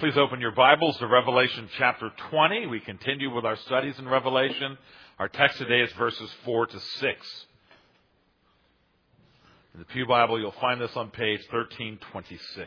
Please open your Bibles to Revelation chapter 20. We continue with our studies in Revelation. Our text today is verses 4 to 6. In the Pew Bible, you'll find this on page 1326.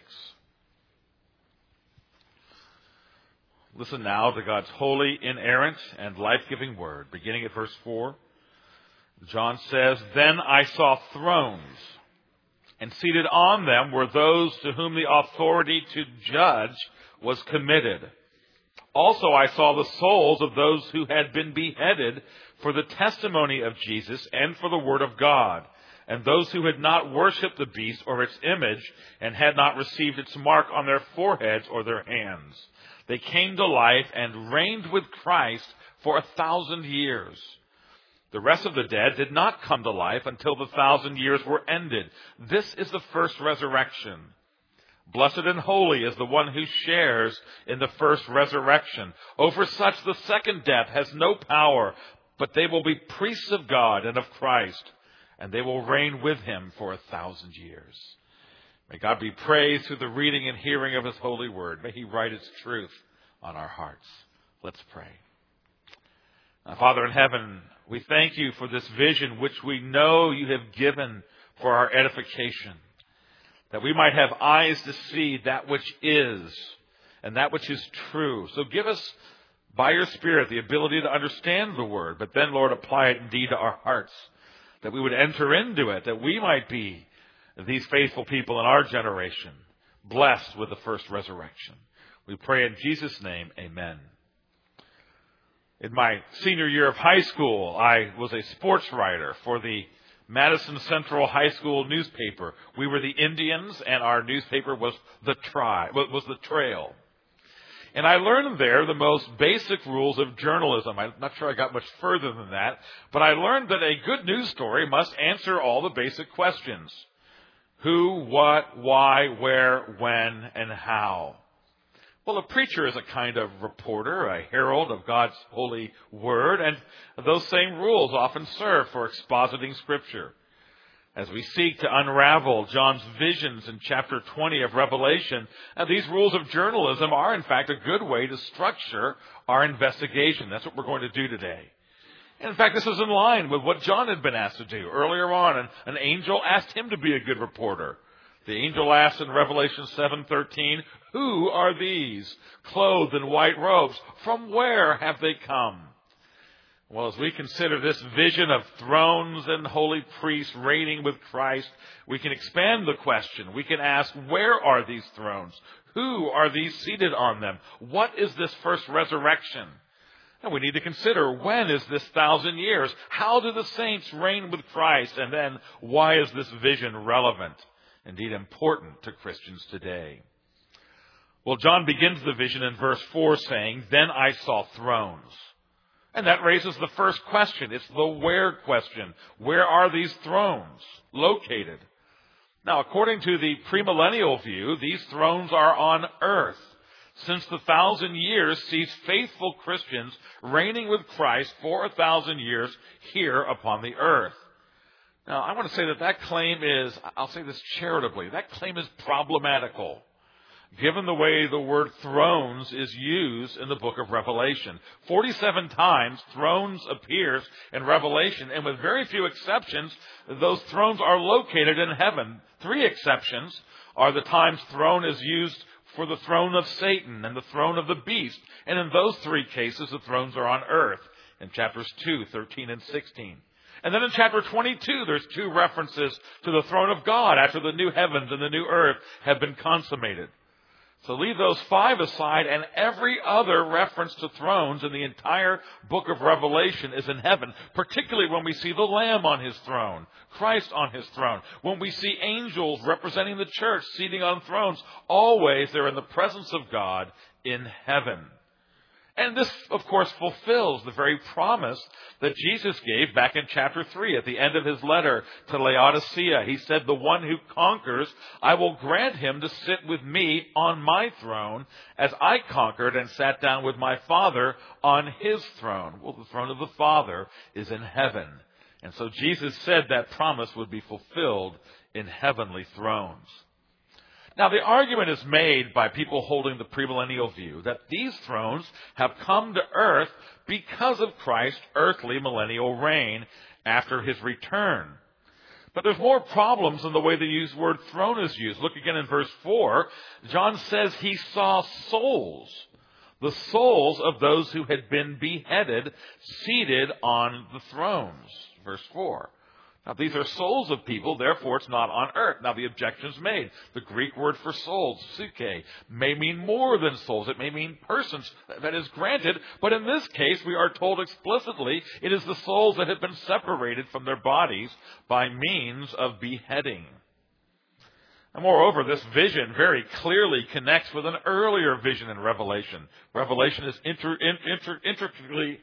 Listen now to God's holy, inerrant, and life-giving word. Beginning at verse 4, John says, "Then I saw thrones, and seated on them were those to whom the authority to judge was committed. Also I saw the souls of those who had been beheaded for the testimony of Jesus and for the word of God, and those who had not worshipped the beast or its image and had not received its mark on their foreheads or their hands. They came to life and reigned with Christ for 1,000 years. The rest of the dead did not come to life until the 1,000 years were ended. This is the first resurrection. Blessed and holy is the one who shares in the first resurrection. Over such the second death has no power, but they will be priests of God and of Christ, and they will reign with him for 1,000 years." May God be praised through the reading and hearing of his holy word. May he write its truth on our hearts. Let's pray. Father in heaven, we thank you for this vision which we know you have given for our edification, that we might have eyes to see that which is and that which is true. So give us, by your Spirit, the ability to understand the word, but then, Lord, apply it indeed to our hearts, that we would enter into it, that we might be these faithful people in our generation, blessed with the first resurrection. We pray in Jesus' name, amen. In my senior year of high school, I was a sports writer for the Madison Central High School newspaper. We were the Indians, and our newspaper was the Trail. And I learned there the most basic rules of journalism. I'm not sure I got much further than that, but I learned that a good news story must answer all the basic questions: who, what, why, where, when, and how. Well, a preacher is a kind of reporter, a herald of God's holy word, and those same rules often serve for expositing Scripture. As we seek to unravel John's visions in chapter 20 of Revelation, these rules of journalism are, in fact, a good way to structure our investigation. That's what we're going to do today. And in fact, this is in line with what John had been asked to do. Earlier on, an angel asked him to be a good reporter. The angel asked in Revelation 7:13, "Who are these, clothed in white robes? From where have they come?" Well, as we consider this vision of thrones and holy priests reigning with Christ, we can expand the question. We can ask, where are these thrones? Who are these seated on them? What is this first resurrection? And we need to consider, when is this 1,000 years? How do the saints reign with Christ? And then, why is this vision relevant, indeed important, to Christians today? Well, John begins the vision in verse 4 saying, "Then I saw thrones." And that raises the first question. It's the where question. Where are these thrones located? Now, according to the premillennial view, these thrones are on earth, since the 1,000 years sees faithful Christians reigning with Christ for 1,000 years here upon the earth. Now, I want to say that claim is, I'll say this charitably, that claim is problematical, given the way the word thrones is used in the book of Revelation. 47 times thrones appears in Revelation, and with very few exceptions, those thrones are located in heaven. 3 exceptions are the times throne is used for the throne of Satan and the throne of the beast. And in those 3 cases, the thrones are on earth, in chapters 2, 13, and 16. And then in chapter 22, there's 2 references to the throne of God after the new heavens and the new earth have been consummated. So leave those 5 aside, and every other reference to thrones in the entire book of Revelation is in heaven, particularly when we see the Lamb on his throne, Christ on his throne. When we see angels representing the church seating on thrones, always they're in the presence of God in heaven. And this, of course, fulfills the very promise that Jesus gave back in chapter 3 at the end of his letter to Laodicea. He said, "The one who conquers, I will grant him to sit with me on my throne, as I conquered and sat down with my Father on his throne." Well, the throne of the Father is in heaven. And so Jesus said that promise would be fulfilled in heavenly thrones. Now, the argument is made by people holding the premillennial view that these thrones have come to earth because of Christ's earthly millennial reign after his return. But there's more problems in the way the word throne is used. Look again in verse 4. John says he saw souls, the souls of those who had been beheaded, seated on the thrones. Verse 4. Now, these are souls of people, therefore it's not on earth. Now, the objection's made. The Greek word for souls, psyche, may mean more than souls. It may mean persons. That is granted. But in this case, we are told explicitly it is the souls that have been separated from their bodies by means of beheading. And moreover, this vision very clearly connects with an earlier vision in Revelation. Revelation is intricately,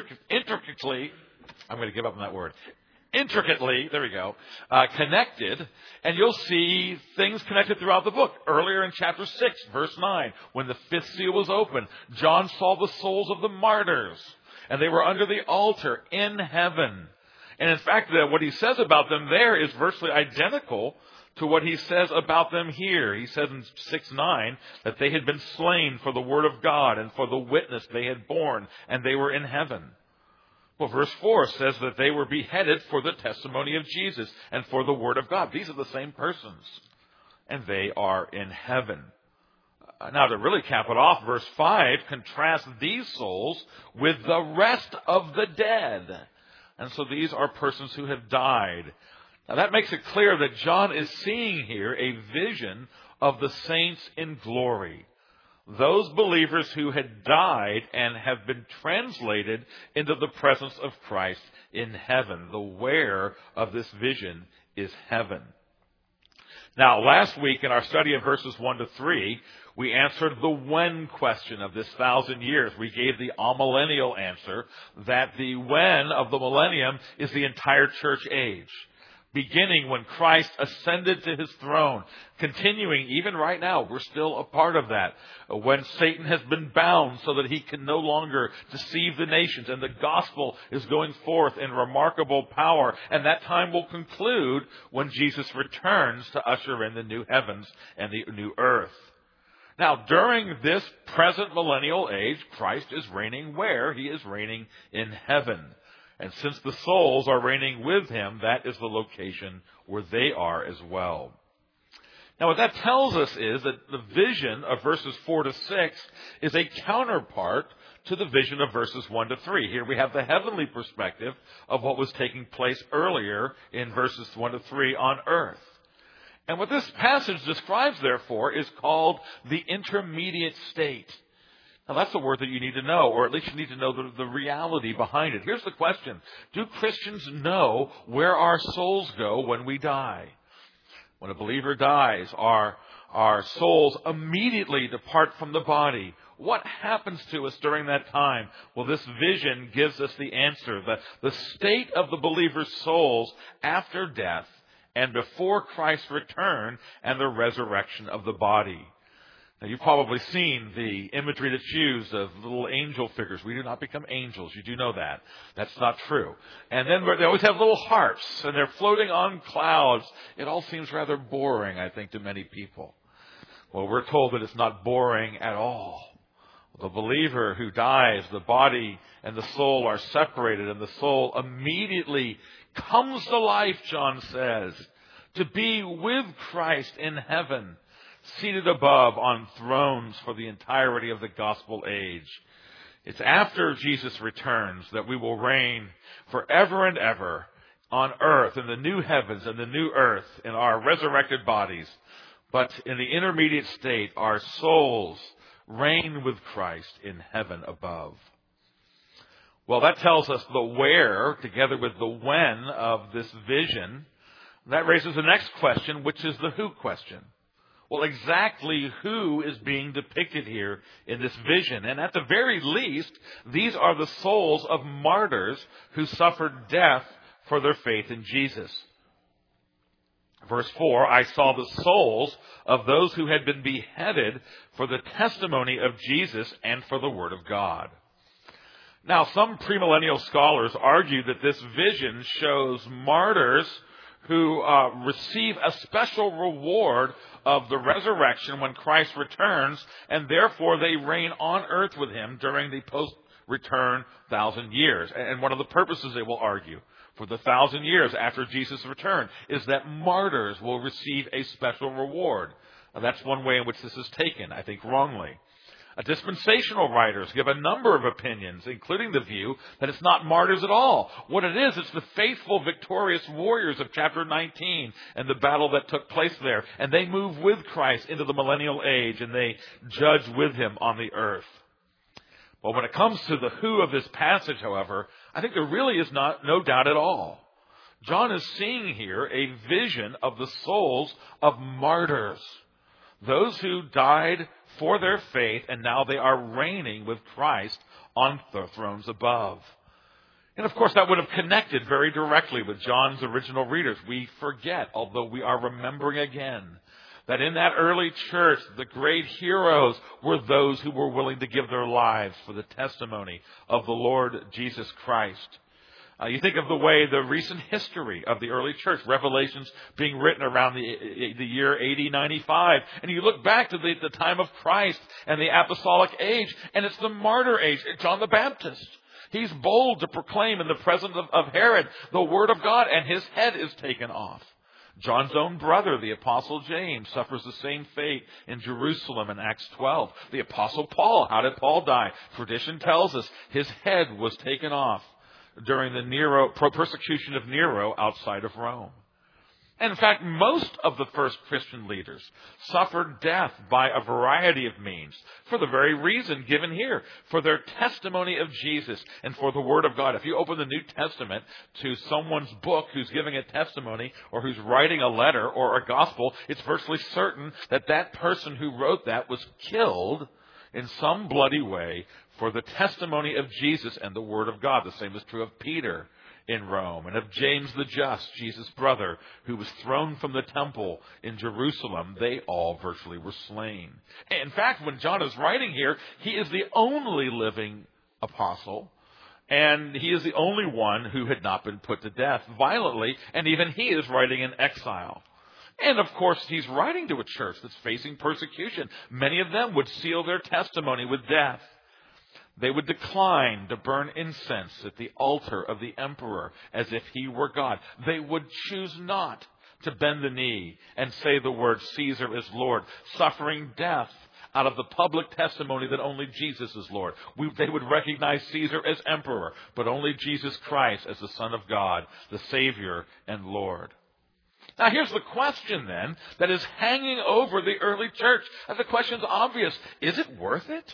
I'm going to give up on that word. Intricately, there we go, connected, and you'll see things connected throughout the book. Earlier in chapter 6, verse 9, when the fifth seal was opened, John saw the souls of the martyrs, and they were under the altar in heaven. And in fact, what he says about them there is virtually identical to what he says about them here. He says in 6:9 that they had been slain for the word of God and for the witness they had borne, and they were in heaven. Well, verse 4 says that they were beheaded for the testimony of Jesus and for the word of God. These are the same persons, and they are in heaven. Now, to really cap it off, verse 5 contrasts these souls with the rest of the dead. And so these are persons who have died. Now, that makes it clear that John is seeing here a vision of the saints in glory. Those believers who had died and have been translated into the presence of Christ in heaven. The where of this vision is heaven. Now, last week in our study of verses 1 to 3, we answered the when question of this 1,000 years. We gave the amillennial answer that the when of the millennium is the entire church age. Beginning when Christ ascended to his throne, continuing even right now, we're still a part of that. When Satan has been bound so that he can no longer deceive the nations, and the gospel is going forth in remarkable power, and that time will conclude when Jesus returns to usher in the new heavens and the new earth. Now, during this present millennial age, Christ is reigning where? He is reigning in heaven. And since the souls are reigning with him, that is the location where they are as well. Now, what that tells us is that the vision of verses 4 to 6 is a counterpart to the vision of verses 1 to 3. Here we have the heavenly perspective of what was taking place earlier in verses 1 to 3 on earth. And what this passage describes, therefore, is called the intermediate state. Now, that's a word that you need to know, or at least you need to know the reality behind it. Here's the question. Do Christians know where our souls go when we die? When a believer dies, our souls immediately depart from the body. What happens to us during that time? Well, this vision gives us the answer. The state of the believer's souls after death and before Christ's return and the resurrection of the body. Now, you've probably seen the imagery that's used of little angel figures. We do not become angels. You do know that. That's not true. And then they always have little harps, and they're floating on clouds. It all seems rather boring, I think, to many people. Well, we're told that it's not boring at all. The believer who dies, the body and the soul are separated, and the soul immediately comes to life, John says, to be with Christ in heaven, seated above on thrones for the entirety of the gospel age. It's after Jesus returns that we will reign forever and ever on earth, in the new heavens and the new earth, in our resurrected bodies. But in the intermediate state, our souls reign with Christ in heaven above. Well, that tells us the where, together with the when of this vision. That raises the next question, which is the who question. Well, exactly who is being depicted here in this vision? And at the very least, these are the souls of martyrs who suffered death for their faith in Jesus. Verse 4, I saw the souls of those who had been beheaded for the testimony of Jesus and for the word of God. Now, some premillennial scholars argue that this vision shows martyrs who receive a special reward of the resurrection when Christ returns, and therefore they reign on earth with him during the post-return 1,000 years. And one of the purposes, they will argue, for the 1,000 years after Jesus' return is that martyrs will receive a special reward. Now, that's one way in which this is taken, I think wrongly. Dispensational writers give a number of opinions, including the view that it's not martyrs at all. What it is, it's the faithful, victorious warriors of chapter 19 and the battle that took place there. And they move with Christ into the millennial age, and they judge with him on the earth. But when it comes to the who of this passage, however, I think there really is no doubt at all. John is seeing here a vision of the souls of martyrs, those who died for their faith, and now they are reigning with Christ on the thrones above. And of course, that would have connected very directly with John's original readers. We forget, although we are remembering again, that in that early church, the great heroes were those who were willing to give their lives for the testimony of the Lord Jesus Christ. You think of the way the recent history of the early church, Revelations being written around the year AD 95, and you look back to the time of Christ and the apostolic age, and it's the martyr age. John the Baptist, he's bold to proclaim in the presence of Herod the word of God, and his head is taken off. John's own brother, the Apostle James, suffers the same fate in Jerusalem in Acts 12. The Apostle Paul, how did Paul die? Tradition tells us his head was taken off during the persecution of Nero outside of Rome. And in fact, most of the first Christian leaders suffered death by a variety of means for the very reason given here, for their testimony of Jesus and for the Word of God. If you open the New Testament to someone's book who's giving a testimony or who's writing a letter or a gospel, it's virtually certain that that person who wrote that was killed in some bloody way for the testimony of Jesus and the Word of God. The same is true of Peter in Rome, and of James the Just, Jesus' brother, who was thrown from the temple in Jerusalem. They all virtually were slain. In fact, when John is writing here, he is the only living apostle, and he is the only one who had not been put to death violently, and even he is writing in exile. And of course, he's writing to a church that's facing persecution. Many of them would seal their testimony with death. They would decline to burn incense at the altar of the emperor as if he were God. They would choose not to bend the knee and say the word Caesar is Lord, suffering death out of the public testimony that only Jesus is Lord. They would recognize Caesar as emperor, but only Jesus Christ as the Son of God, the Savior and Lord. Now here's the question then that is hanging over the early church. And the question's obvious. Is it worth it?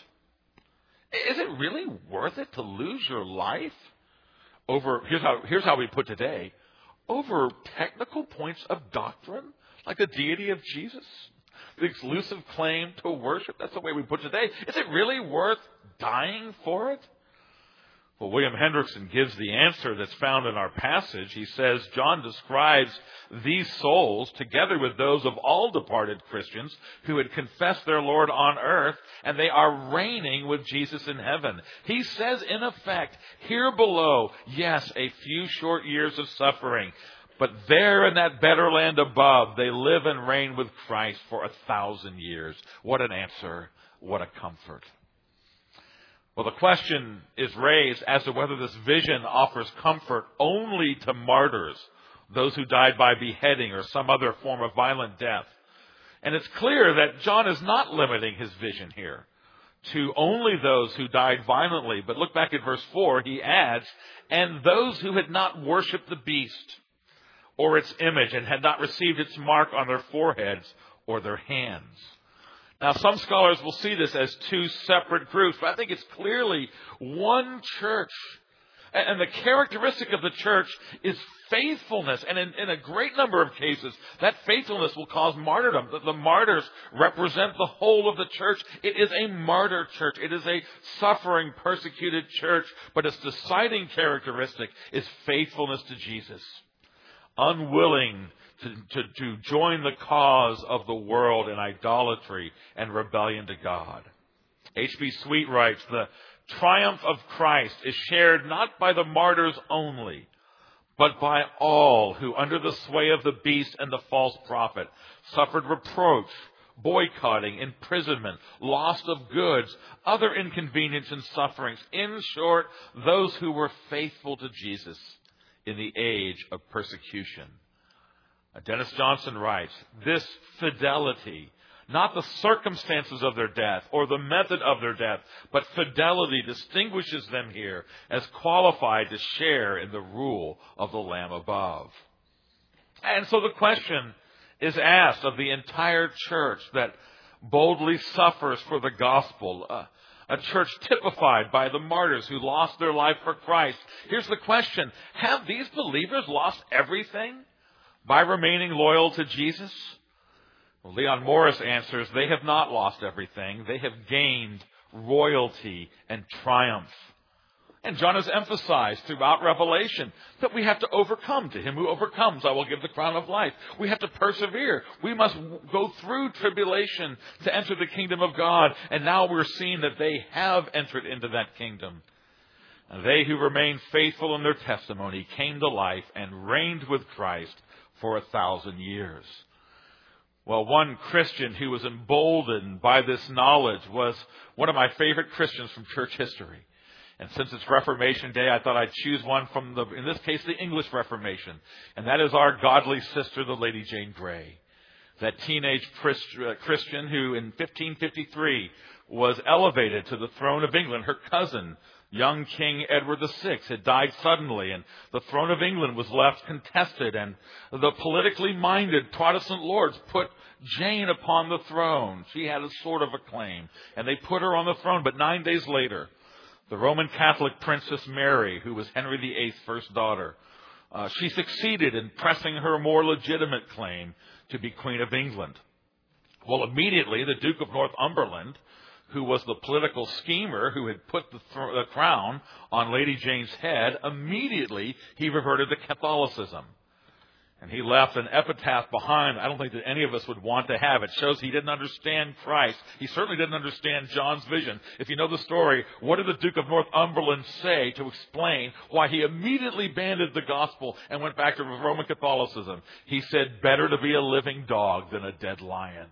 Is it really worth it to lose your life over, here's how we put today, over technical points of doctrine, like the deity of Jesus, the exclusive claim to worship? That's the way we put it today. Is it really worth dying for it? Well, William Hendrickson gives the answer that's found in our passage. He says, John describes these souls together with those of all departed Christians who had confessed their Lord on earth, and they are reigning with Jesus in heaven. He says, in effect, here below, yes, a few short years of suffering, but there in that better land above, they live and reign with Christ for 1,000 years. What an answer. What a comfort. Well, the question is raised as to whether this vision offers comfort only to martyrs, those who died by beheading or some other form of violent death. And it's clear that John is not limiting his vision here to only those who died violently. But look back at verse 4, he adds, and those who had not worshipped the beast or its image and had not received its mark on their foreheads or their hands. Now, some scholars will see this as two separate groups, but I think it's clearly one church. And the characteristic of the church is faithfulness. And in a great number of cases, that faithfulness will cause martyrdom. The martyrs represent the whole of the church. It is a martyr church. It is a suffering, persecuted church. But its deciding characteristic is faithfulness to Jesus. Unwilling to join the cause of the world in idolatry and rebellion to God. H.B. Sweet writes, the triumph of Christ is shared not by the martyrs only, but by all who under the sway of the beast and the false prophet suffered reproach, boycotting, imprisonment, loss of goods, other inconvenience and sufferings. In short, those who were faithful to Jesus in the age of persecution. Dennis Johnson writes, this fidelity, not the circumstances of their death or the method of their death, but fidelity distinguishes them here as qualified to share in the rule of the Lamb above. And so the question is asked of the entire church that boldly suffers for the gospel, a church typified by the martyrs who lost their life for Christ. Here's the question: have these believers lost everything by remaining loyal to Jesus? Well, Leon Morris answers, they have not lost everything. They have gained royalty and triumph. And John has emphasized throughout Revelation that we have to overcome. To him who overcomes, I will give the crown of life. We have to persevere. We must go through tribulation to enter the kingdom of God. And now we're seeing that they have entered into that kingdom. And they who remained faithful in their testimony came to life and reigned with Christ for 1,000 years. Well, one Christian who was emboldened by this knowledge was one of my favorite Christians from church history. And since it's Reformation Day, I thought I'd choose one from in this case, the English Reformation. And that is our godly sister, the Lady Jane Grey. That teenage Christian who in 1553 was elevated to the throne of England. Her cousin, young King Edward VI, had died suddenly, and the throne of England was left contested, and the politically minded Protestant lords put Jane upon the throne. She had a sort of a claim, and they put her on the throne. But 9 days later, the Roman Catholic Princess Mary, who was Henry VIII's first daughter, she succeeded in pressing her more legitimate claim to be Queen of England. Well, immediately, the Duke of Northumberland, who was the political schemer who had put the crown on Lady Jane's head, immediately he reverted to Catholicism. And he left an epitaph behind. I don't think that any of us would want to have. It shows he didn't understand Christ. He certainly didn't understand John's vision. If you know the story, what did the Duke of Northumberland say to explain why he immediately abandoned the gospel and went back to Roman Catholicism? He said, better to be a living dog than a dead lion.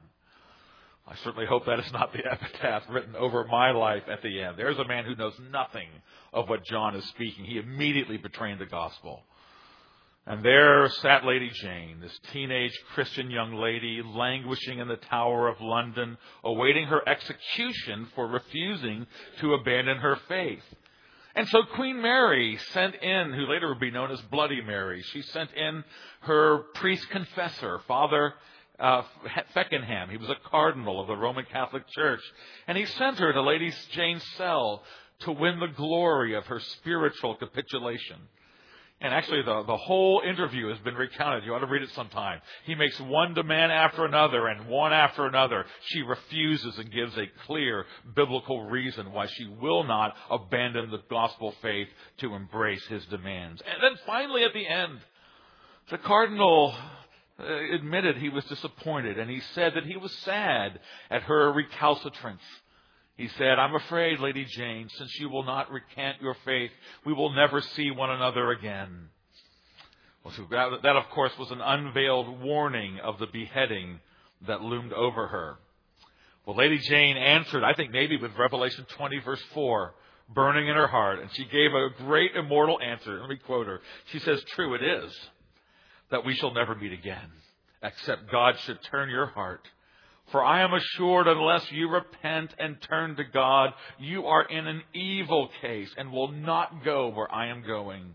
I certainly hope that is not the epitaph written over my life at the end. There's a man who knows nothing of what John is speaking. He immediately betrayed the gospel. And there sat Lady Jane, this teenage Christian young lady, languishing in the Tower of London, awaiting her execution for refusing to abandon her faith. And so Queen Mary sent in, who later would be known as Bloody Mary, she sent in her priest confessor, Father Feckenham. He was a cardinal of the Roman Catholic Church. And he sent her to Lady Jane's cell to win the glory of her spiritual capitulation. And actually, the whole interview has been recounted. You ought to read it sometime. He makes one demand after another and one after another. She refuses and gives a clear biblical reason why she will not abandon the gospel faith to embrace his demands. And then finally at the end, the cardinal admitted he was disappointed, and he said that he was sad at her recalcitrance. He said, I'm afraid, Lady Jane, since you will not recant your faith, we will never see one another again. Well, so that, of course, was an unveiled warning of the beheading that loomed over her. Well, Lady Jane answered, I think maybe with Revelation 20, verse 4, burning in her heart, and she gave a great immortal answer. Let me quote her. She says, true it is that we shall never meet again, except God should turn your heart. For I am assured unless you repent and turn to God, you are in an evil case and will not go where I am going.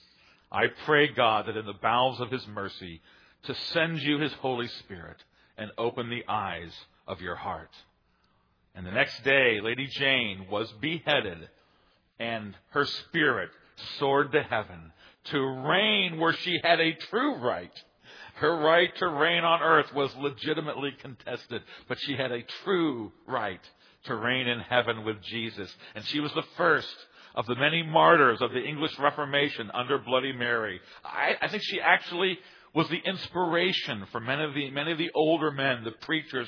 I pray God that in the bowels of his mercy to send you his Holy Spirit and open the eyes of your heart. And the next day, Lady Jane was beheaded and her spirit soared to heaven to reign where she had a true right. Her right to reign on earth was legitimately contested, but she had a true right to reign in heaven with Jesus. And she was the first of the many martyrs of the English Reformation under Bloody Mary. I think she actually was the inspiration for many of the older men, the preachers,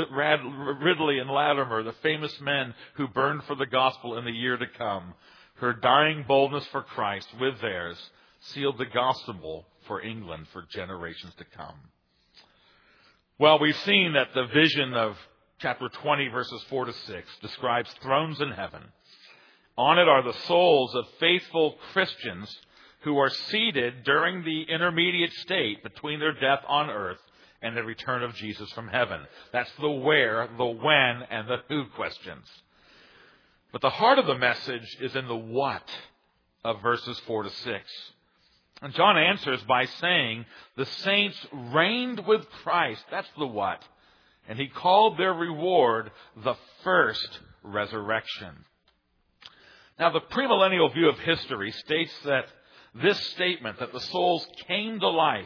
Ridley and Latimer, the famous men who burned for the gospel in the year to come. Her dying boldness for Christ with theirs sealed the gospel for England for generations to come. Well, we've seen that the vision of chapter 20, verses 4 to 6, describes thrones in heaven. On it are the souls of faithful Christians who are seated during the intermediate state between their death on earth and the return of Jesus from heaven. That's the where, the when, and the who questions. But the heart of the message is in the what of verses 4 to 6. And John answers by saying the saints reigned with Christ. That's the what. And he called their reward the first resurrection. Now, the premillennial view of history states that this statement, that the souls came to life,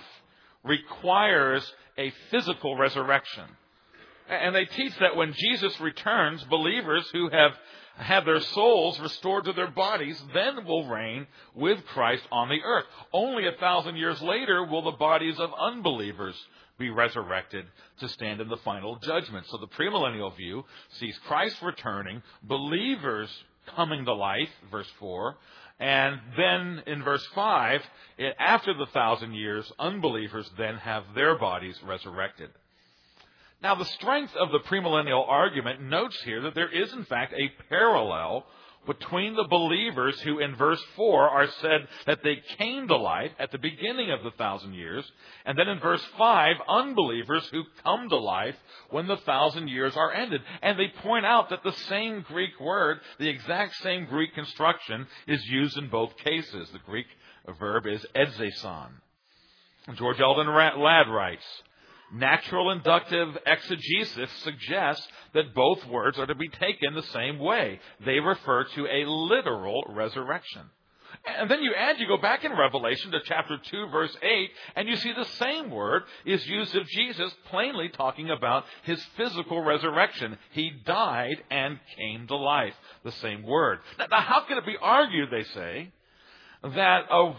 requires a physical resurrection. And they teach that when Jesus returns, believers who have had their souls restored to their bodies then will reign with Christ on the earth. Only 1,000 years later will the bodies of unbelievers be resurrected to stand in the final judgment. So the premillennial view sees Christ returning, believers coming to life, verse 4, and then in verse 5, after the 1,000 years, unbelievers then have their bodies resurrected. Now, the strength of the premillennial argument notes here that there is, in fact, a parallel between the believers who, in verse 4, are said that they came to life at the beginning of the 1,000 years, and then in verse 5, unbelievers who come to life when the 1,000 years are ended. And they point out that the same Greek word, the exact same Greek construction, is used in both cases. The Greek verb is edzeson. George Eldon Ladd writes, natural inductive exegesis suggests that both words are to be taken the same way. They refer to a literal resurrection. And then you go back in Revelation to chapter 2, verse 8, and you see the same word is used of Jesus, plainly talking about his physical resurrection. He died and came to life. The same word. Now how can it be argued, they say, that a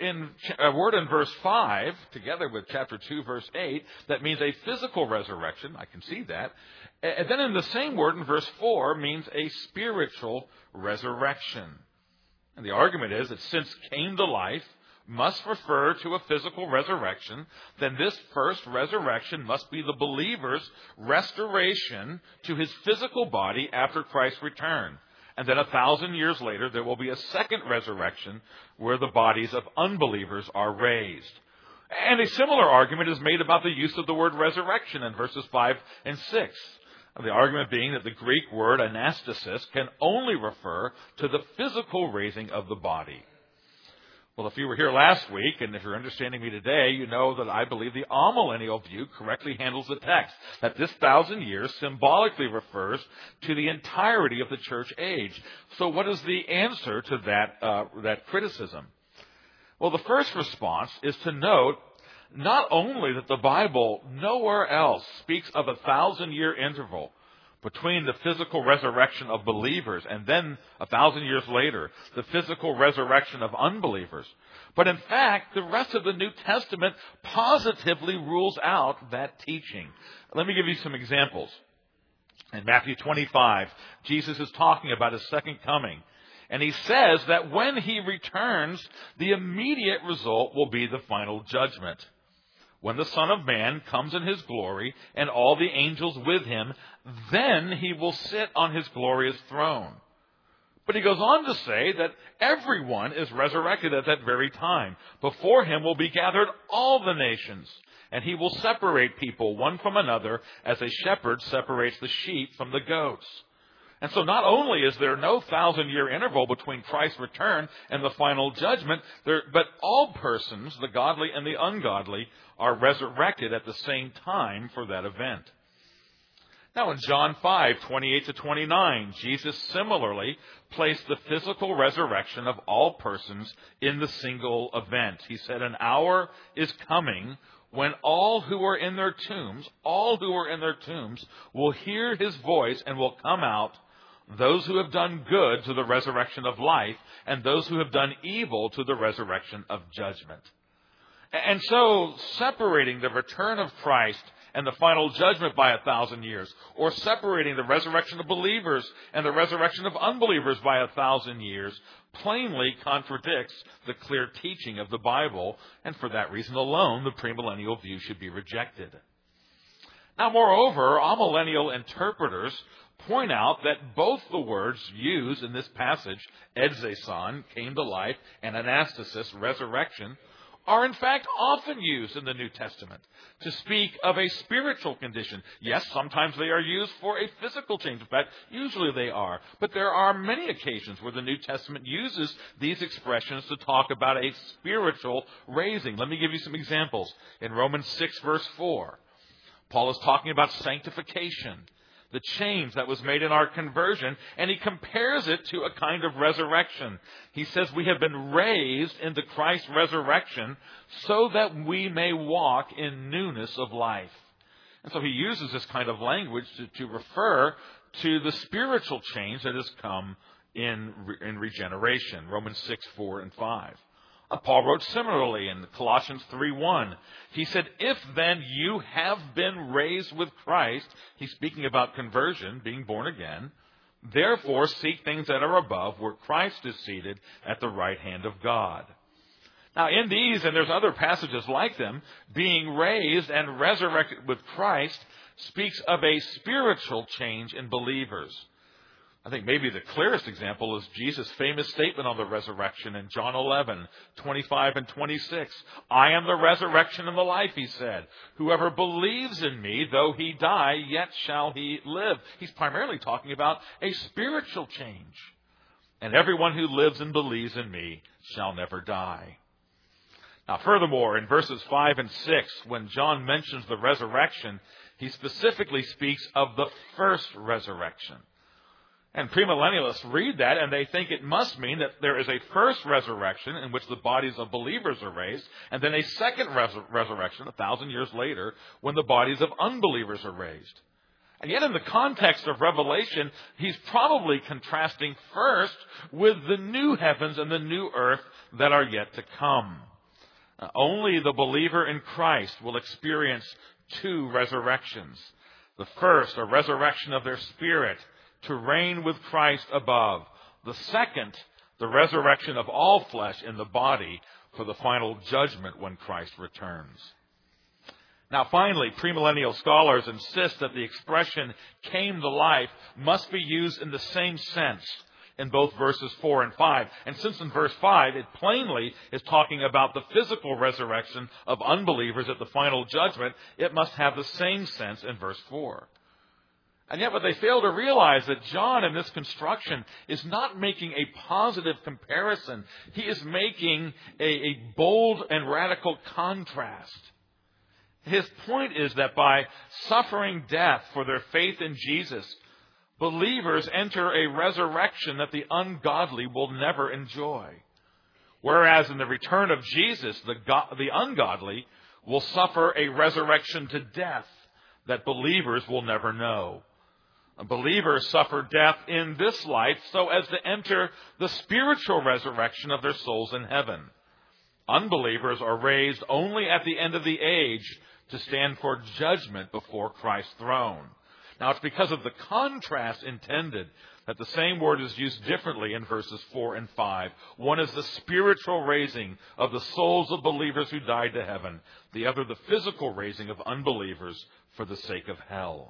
word in verse 5, together with chapter 2, verse 8, that means a physical resurrection, I can see that, and then in the same word in verse 4 means a spiritual resurrection. And the argument is that since came to life must refer to a physical resurrection, then this first resurrection must be the believer's restoration to his physical body after Christ's return. And then 1,000 years later, there will be a second resurrection where the bodies of unbelievers are raised. And a similar argument is made about the use of the word resurrection in verses 5 and 6. The argument being that the Greek word anastasis can only refer to the physical raising of the body. Well, if you were here last week, and if you're understanding me today, you know that I believe the amillennial view correctly handles the text, that this 1,000 years symbolically refers to the entirety of the church age. So what is the answer to that criticism? Well, the first response is to note not only that the Bible nowhere else speaks of a 1,000-year interval between the physical resurrection of believers and then 1,000 years later, the physical resurrection of unbelievers. But in fact, the rest of the New Testament positively rules out that teaching. Let me give you some examples. In Matthew 25, Jesus is talking about his second coming. And he says that when he returns, the immediate result will be the final judgment. When the Son of Man comes in his glory and all the angels with him, then he will sit on his glorious throne. But he goes on to say that everyone is resurrected at that very time. Before him will be gathered all the nations, and he will separate people one from another as a shepherd separates the sheep from the goats. And so not only is there no 1,000-year interval between Christ's return and the final judgment, but all persons, the godly and the ungodly, are resurrected at the same time for that event. Now in John 5:28-29, Jesus similarly placed the physical resurrection of all persons in the single event. He said, an hour is coming when all who are in their tombs will hear his voice and will come out, those who have done good to the resurrection of life, and those who have done evil to the resurrection of judgment. And so, separating the return of Christ and the final judgment by 1,000 years, or separating the resurrection of believers and the resurrection of unbelievers by 1,000 years, plainly contradicts the clear teaching of the Bible, and for that reason alone, the premillennial view should be rejected. Now, moreover, amillennial interpreters point out that both the words used in this passage, edseson, came to life, and anastasis, resurrection, are in fact often used in the New Testament to speak of a spiritual condition. Yes, sometimes they are used for a physical change. In fact, usually they are. But there are many occasions where the New Testament uses these expressions to talk about a spiritual raising. Let me give you some examples. In Romans 6, verse 4, Paul is talking about sanctification, the change that was made in our conversion, and he compares it to a kind of resurrection. He says we have been raised into Christ's resurrection so that we may walk in newness of life. And so he uses this kind of language to refer to the spiritual change that has come in regeneration. Romans 6, 4, and 5. Paul wrote similarly in Colossians 3:1. He said, if then you have been raised with Christ, he's speaking about conversion, being born again, therefore seek things that are above, where Christ is seated at the right hand of God. Now in these, and there's other passages like them, being raised and resurrected with Christ speaks of a spiritual change in believers. I think maybe the clearest example is Jesus' famous statement on the resurrection in John 11, 25 and 26. I am the resurrection and the life, he said. Whoever believes in me, though he die, yet shall he live. He's primarily talking about a spiritual change. And everyone who lives and believes in me shall never die. Now, furthermore, in verses 5 and 6, when John mentions the resurrection, he specifically speaks of the first resurrection. And premillennialists read that and they think it must mean that there is a first resurrection in which the bodies of believers are raised, and then a second resurrection 1,000 years later when the bodies of unbelievers are raised. And yet in the context of Revelation, he's probably contrasting first with the new heavens and the new earth that are yet to come. Only the believer in Christ will experience two resurrections. The first, a resurrection of their spirit, to reign with Christ above. The second, the resurrection of all flesh in the body for the final judgment when Christ returns. Now finally, premillennial scholars insist that the expression came to life must be used in the same sense in both verses 4 and 5. And since in verse 5 it plainly is talking about the physical resurrection of unbelievers at the final judgment, it must have the same sense in verse 4. And yet what they fail to realize that John in this construction is not making a positive comparison. He is making a bold and radical contrast. His point is that by suffering death for their faith in Jesus, believers enter a resurrection that the ungodly will never enjoy. Whereas in the return of Jesus, the ungodly will suffer a resurrection to death that believers will never know. Believers suffer death in this life so as to enter the spiritual resurrection of their souls in heaven. Unbelievers are raised only at the end of the age to stand for judgment before Christ's throne. Now, it's because of the contrast intended that the same word is used differently in verses 4 and 5. One is the spiritual raising of the souls of believers who died to heaven. The other, the physical raising of unbelievers for the sake of hell.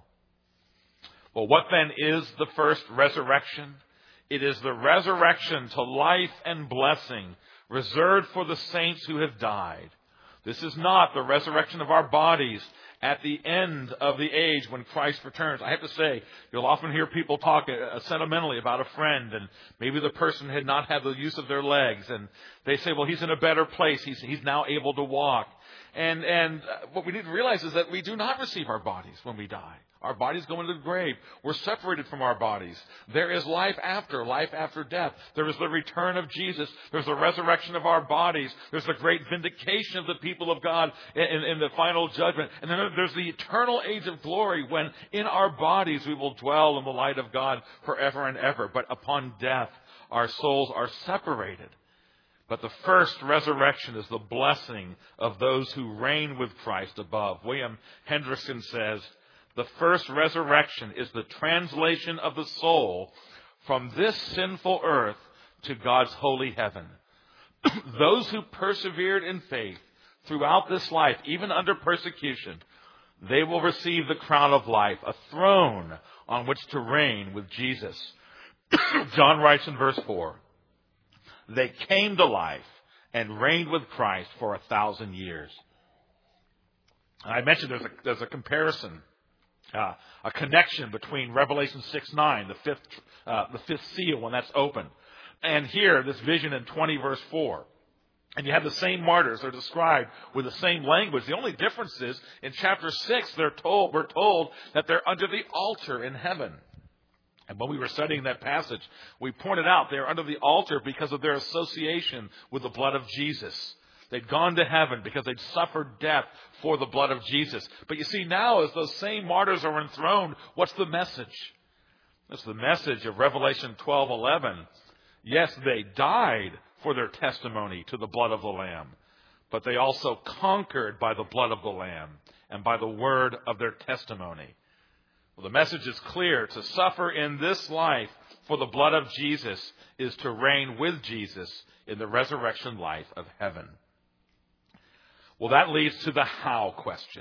Well, what then is the first resurrection? It is the resurrection to life and blessing reserved for the saints who have died. This is not the resurrection of our bodies at the end of the age when Christ returns. I have to say, you'll often hear people talk sentimentally about a friend, and maybe the person had not had the use of their legs, and they say, well, he's in a better place. He's now able to walk. And what we need to realize is that we do not receive our bodies when we die. Our bodies go into the grave. We're separated from our bodies. There is life after death. There is the return of Jesus. There's the resurrection of our bodies. There's the great vindication of the people of God in the final judgment. And then there's the eternal age of glory when in our bodies we will dwell in the light of God forever and ever. But upon death, our souls are separated. But the first resurrection is the blessing of those who reign with Christ above. William Hendrickson says, the first resurrection is the translation of the soul from this sinful earth to God's holy heaven. Those who persevered in faith throughout this life, even under persecution, they will receive the crown of life, a throne on which to reign with Jesus. John writes in verse 4, they came to life and reigned with Christ for 1,000 years. I mentioned there's a comparison, a connection between Revelation 6:9, the fifth seal when that's opened, and here this vision in 20 verse 4. And you have the same martyrs. They're described with the same language. The only difference is in chapter 6, we're told that they're under the altar in heaven. And when we were studying that passage, we pointed out they're under the altar because of their association with the blood of Jesus. They'd gone to heaven because they'd suffered death for the blood of Jesus. But you see, now as those same martyrs are enthroned, what's the message? That's the message of Revelation 12:11. Yes, they died for their testimony to the blood of the Lamb, but they also conquered by the blood of the Lamb and by the word of their testimony. Well, the message is clear. To suffer in this life for the blood of Jesus is to reign with Jesus in the resurrection life of heaven. Well, that leads to the how question.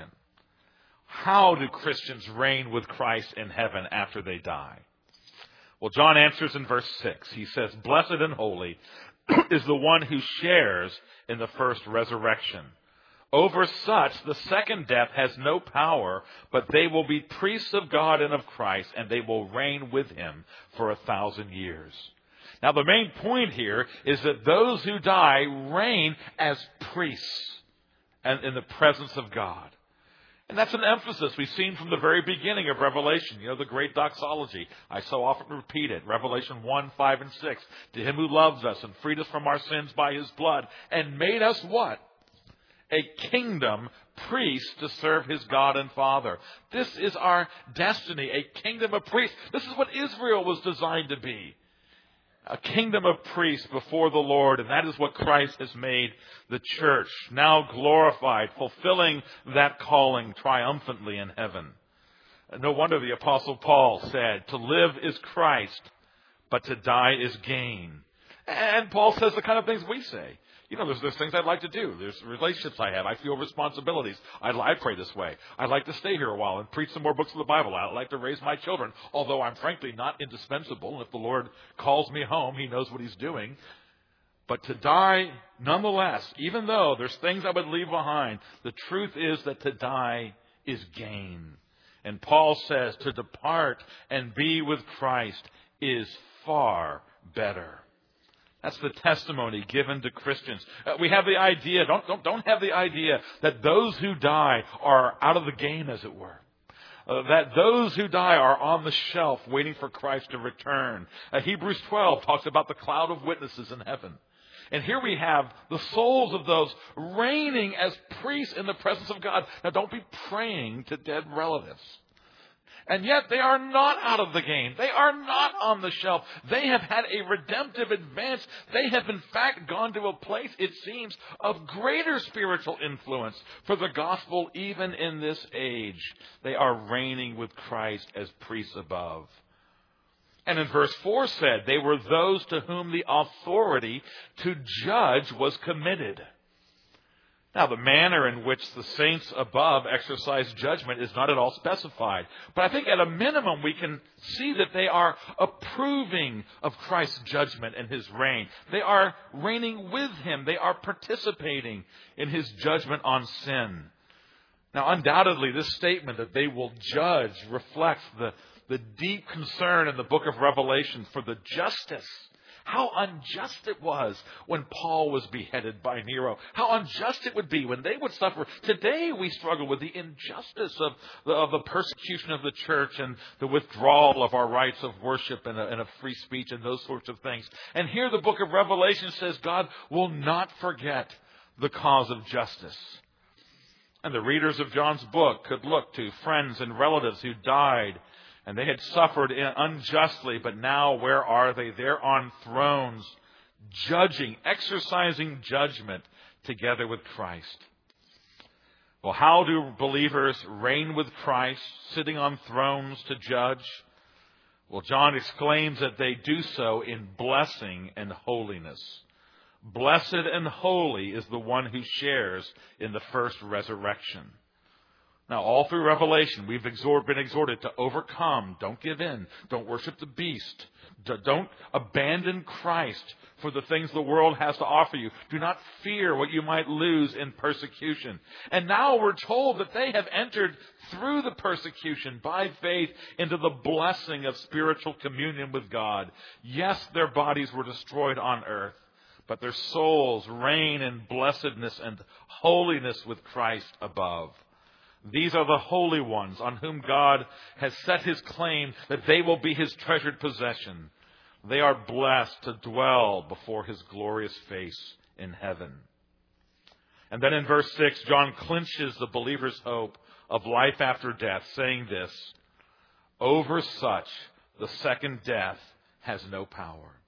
How do Christians reign with Christ in heaven after they die? Well, John answers in verse 6. He says, blessed and holy is the one who shares in the first resurrection. Over such, the second death has no power, but they will be priests of God and of Christ, and they will reign with him for 1,000 years. Now, the main point here is that those who die reign as priests and in the presence of God. And that's an emphasis we've seen from the very beginning of Revelation. You know, the great doxology. I so often repeat it. Revelation 1, 5, and 6. To him who loves us and freed us from our sins by his blood and made us what? A kingdom, priests to serve his God and Father. This is our destiny, a kingdom of priests. This is what Israel was designed to be. A kingdom of priests before the Lord, and that is what Christ has made the church, now glorified, fulfilling that calling triumphantly in heaven. No wonder the Apostle Paul said, to live is Christ, but to die is gain. And Paul says the kind of things we say. You know, there's things I'd like to do. There's relationships I have. I feel responsibilities. I pray this way. I'd like to stay here a while and preach some more books of the Bible. I'd like to raise my children, although I'm frankly not indispensable. And if the Lord calls me home, he knows what he's doing. But to die, nonetheless, even though there's things I would leave behind, the truth is that to die is gain. And Paul says to depart and be with Christ is far better. That's the testimony given to Christians. We have the idea, don't have the idea that those who die are out of the game, as it were. That those who die are on the shelf waiting for Christ to return. Hebrews 12 talks about the cloud of witnesses in heaven. And here we have the souls of those reigning as priests in the presence of God. Now, don't be praying to dead relatives. And yet they are not out of the game. They are not on the shelf. They have had a redemptive advance. They have in fact gone to a place, it seems, of greater spiritual influence for the gospel even in this age. They are reigning with Christ as priests above. And in verse 4 said, they were those to whom the authority to judge was committed. Now, the manner in which the saints above exercise judgment is not at all specified. But I think at a minimum we can see that they are approving of Christ's judgment and his reign. They are reigning with him. They are participating in his judgment on sin. Now, undoubtedly, this statement that they will judge reflects the deep concern in the book of Revelation for the justice. How unjust it was when Paul was beheaded by Nero. How unjust it would be when they would suffer. Today we struggle with the injustice of the persecution of the church and the withdrawal of our rights of worship and of free speech and those sorts of things. And here the book of Revelation says God will not forget the cause of justice. And the readers of John's book could look to friends and relatives who died and they had suffered unjustly, but now where are they? They're on thrones, exercising judgment together with Christ. Well, how do believers reign with Christ, sitting on thrones to judge? Well, John exclaims that they do so in blessing and holiness. Blessed and holy is the one who shares in the first resurrection. Now, all through Revelation, we've been exhorted to overcome. Don't give in. Don't worship the beast. Don't abandon Christ for the things the world has to offer you. Do not fear what you might lose in persecution. And now we're told that they have entered through the persecution by faith into the blessing of spiritual communion with God. Yes, their bodies were destroyed on earth, but their souls reign in blessedness and holiness with Christ above. These are the holy ones on whom God has set his claim that they will be his treasured possession. They are blessed to dwell before his glorious face in heaven. And then in verse 6, John clinches the believer's hope of life after death, saying this, "Over such the second death has no power."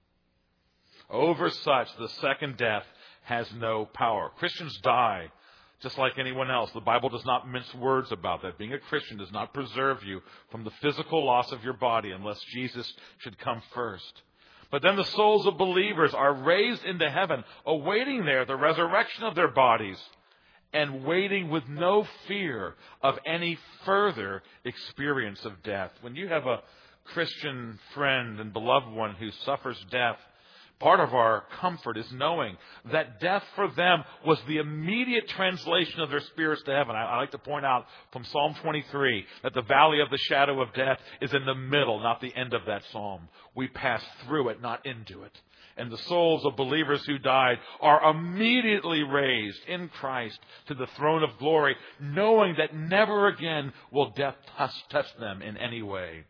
Over such the second death has no power. Christians die just like anyone else. The Bible does not mince words about that. Being a Christian does not preserve you from the physical loss of your body unless Jesus should come first. But then the souls of believers are raised into heaven, awaiting there the resurrection of their bodies and waiting with no fear of any further experience of death. When you have a Christian friend and beloved one who suffers death, part of our comfort is knowing that death for them was the immediate translation of their spirits to heaven. I like to point out from Psalm 23 that the valley of the shadow of death is in the middle, not the end of that psalm. We pass through it, not into it. And the souls of believers who died are immediately raised in Christ to the throne of glory, knowing that never again will death touch them in any way.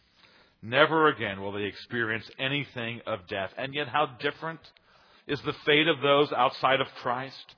Never again will they experience anything of death. And yet how different is the fate of those outside of Christ?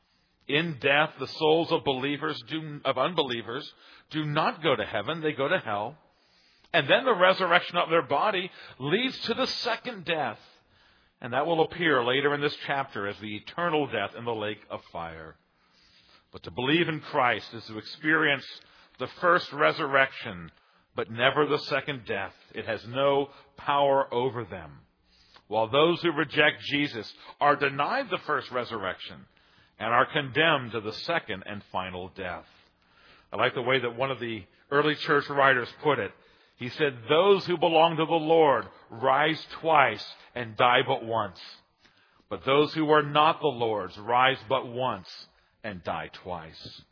In death, the souls of unbelievers do not go to heaven, they go to hell. And then the resurrection of their body leads to the second death. And that will appear later in this chapter as the eternal death in the lake of fire. But to believe in Christ is to experience the first resurrection, but never the second death. It has no power over them. While those who reject Jesus are denied the first resurrection and are condemned to the second and final death. I like the way that one of the early church writers put it. He said, "Those who belong to the Lord rise twice and die but once. But those who are not the Lord's rise but once and die twice."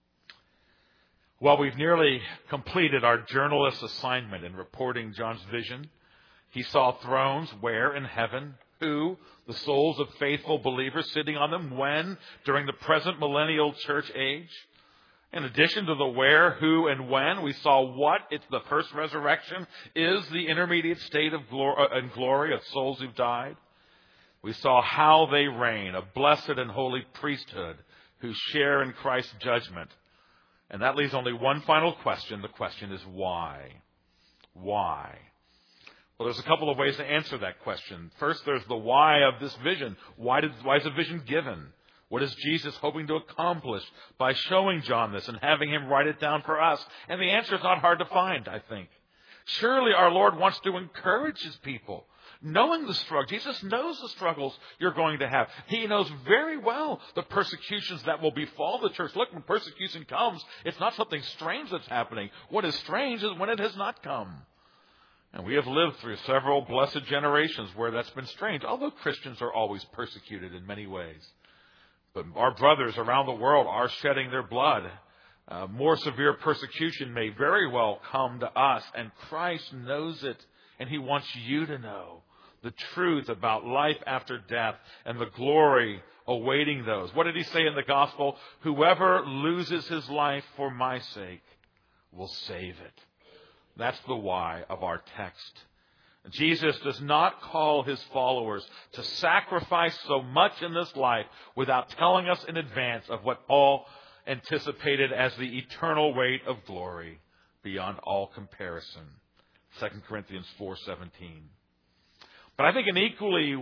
Well, we've nearly completed our journalist's assignment in reporting John's vision. He saw thrones where in heaven, who, the souls of faithful believers sitting on them, when, during the present millennial church age. In addition to the where, who, and when, we saw what, it's the first resurrection, is the intermediate state of glory of souls who've died. We saw how they reign, a blessed and holy priesthood who share in Christ's judgment. And that leaves only one final question. The question is why? Why? Well, there's a couple of ways to answer that question. First, there's the why of this vision. Why is the vision given? What is Jesus hoping to accomplish by showing John this and having him write it down for us? And the answer is not hard to find, I think. Surely our Lord wants to encourage his people. Knowing the struggle, Jesus knows the struggles you're going to have. He knows very well the persecutions that will befall the church. Look, when persecution comes, it's not something strange that's happening. What is strange is when it has not come. And we have lived through several blessed generations where that's been strange, although Christians are always persecuted in many ways. But our brothers around the world are shedding their blood. More severe persecution may very well come to us, and Christ knows it, and he wants you to know the truth about life after death and the glory awaiting those. What did he say in the gospel? Whoever loses his life for my sake will save it. That's the why of our text. Jesus does not call his followers to sacrifice so much in this life without telling us in advance of what Paul anticipated as the eternal weight of glory beyond all comparison. 2 Corinthians 4:17. But I think an equally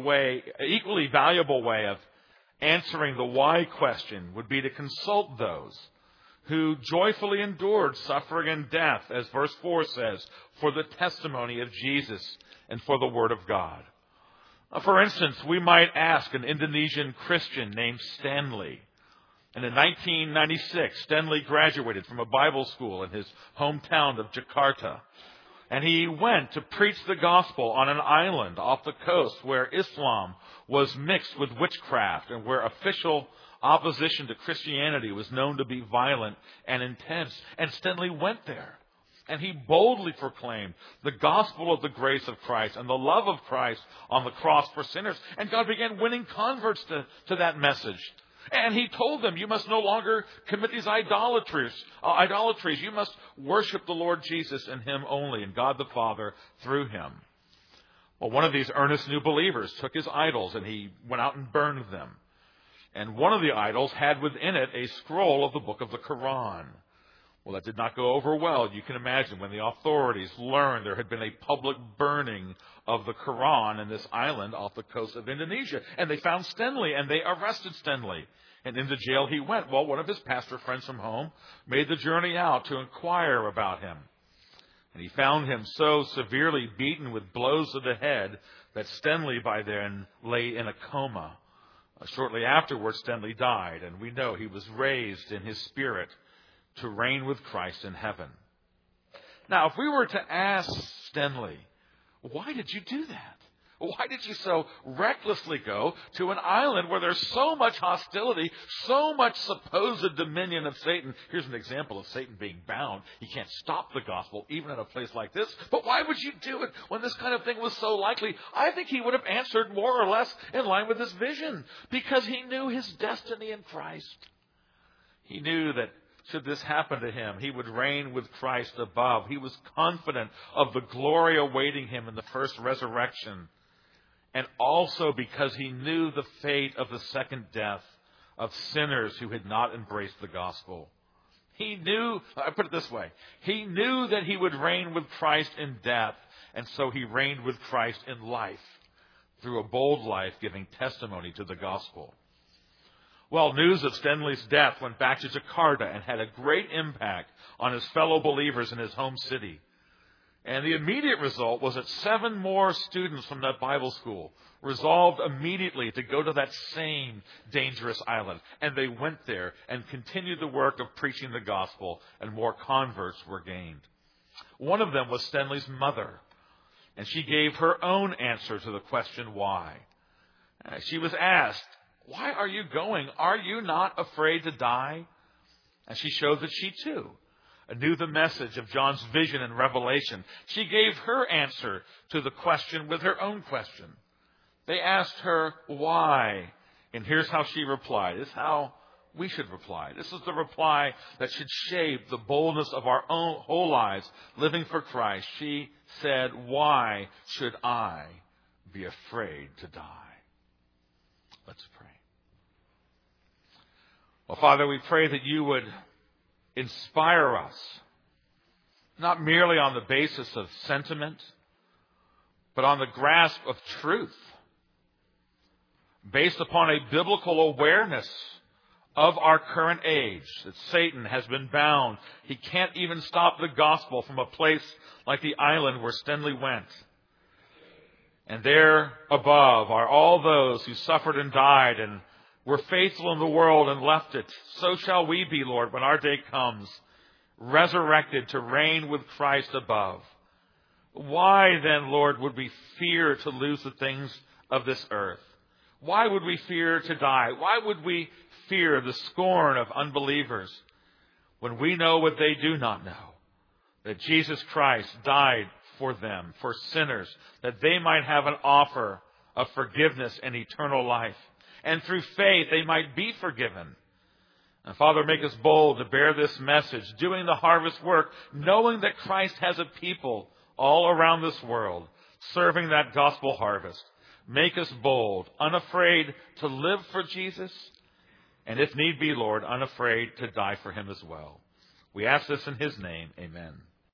valuable way of answering the why question would be to consult those who joyfully endured suffering and death, as verse 4 says, for the testimony of Jesus and for the Word of God. For instance, we might ask an Indonesian Christian named Stanley. And in 1996, Stanley graduated from a Bible school in his hometown of Jakarta. And he went to preach the gospel on an island off the coast where Islam was mixed with witchcraft and where official opposition to Christianity was known to be violent and intense. And Stanley went there, and he boldly proclaimed the gospel of the grace of Christ and the love of Christ on the cross for sinners. And God began winning converts to that message. And he told them, you must no longer commit these idolatries. You must worship the Lord Jesus and Him only, and God the Father through Him. Well, one of these earnest new believers took his idols and he went out and burned them. And one of the idols had within it a scroll of the book of the Quran. Well, that did not go over well. You can imagine when the authorities learned there had been a public burning of the Quran in this island off the coast of Indonesia. And they found Stanley, and they arrested Stanley. And into jail he went. Well, one of his pastor friends from home made the journey out to inquire about him. And he found him so severely beaten with blows to the head that Stanley by then lay in a coma. Shortly afterwards, Stanley died, and we know he was raised in his spirit to reign with Christ in heaven. Now, if we were to ask Stanley, why did you do that? Why did you so recklessly go to an island where there's so much hostility, so much supposed dominion of Satan? Here's an example of Satan being bound. He can't stop the gospel, even in a place like this. But why would you do it when this kind of thing was so likely? I think he would have answered more or less in line with his vision, because he knew his destiny in Christ. He knew that should this happen to him, he would reign with Christ above. He was confident of the glory awaiting him in the first resurrection. And also because he knew the fate of the second death of sinners who had not embraced the gospel. He knew, I put it this way, he knew that he would reign with Christ in death, and so he reigned with Christ in life, through a bold life giving testimony to the gospel. Well, news of Stanley's death went back to Jakarta and had a great impact on his fellow believers in his home city. And the immediate result was that 7 more students from that Bible school resolved immediately to go to that same dangerous island. And they went there and continued the work of preaching the gospel, and more converts were gained. One of them was Stanley's mother, and she gave her own answer to the question why. She was asked, "Why are you going? Are you not afraid to die?" And she showed that she too knew the message of John's vision and revelation. She gave her answer to the question with her own question. They asked her why, and here's how she replied. This is how we should reply. This is the reply that should shape the boldness of our own whole lives living for Christ. She said, "Why should I be afraid to die?" Let's pray. Well, Father, we pray that you would inspire us, not merely on the basis of sentiment, but on the grasp of truth, based upon a biblical awareness of our current age, that Satan has been bound. He can't even stop the gospel from a place like the island where Stanley went. And there above are all those who suffered and died and were faithful in the world and left it. So shall we be, Lord, when our day comes, resurrected to reign with Christ above. Why then, Lord, would we fear to lose the things of this earth? Why would we fear to die? Why would we fear the scorn of unbelievers when we know what they do not know? That Jesus Christ died for them, for sinners, that they might have an offer of forgiveness and eternal life. And through faith, they might be forgiven. And Father, make us bold to bear this message, doing the harvest work, knowing that Christ has a people all around this world, serving that gospel harvest. Make us bold, unafraid to live for Jesus, and if need be, Lord, unafraid to die for him as well. We ask this in his name. Amen.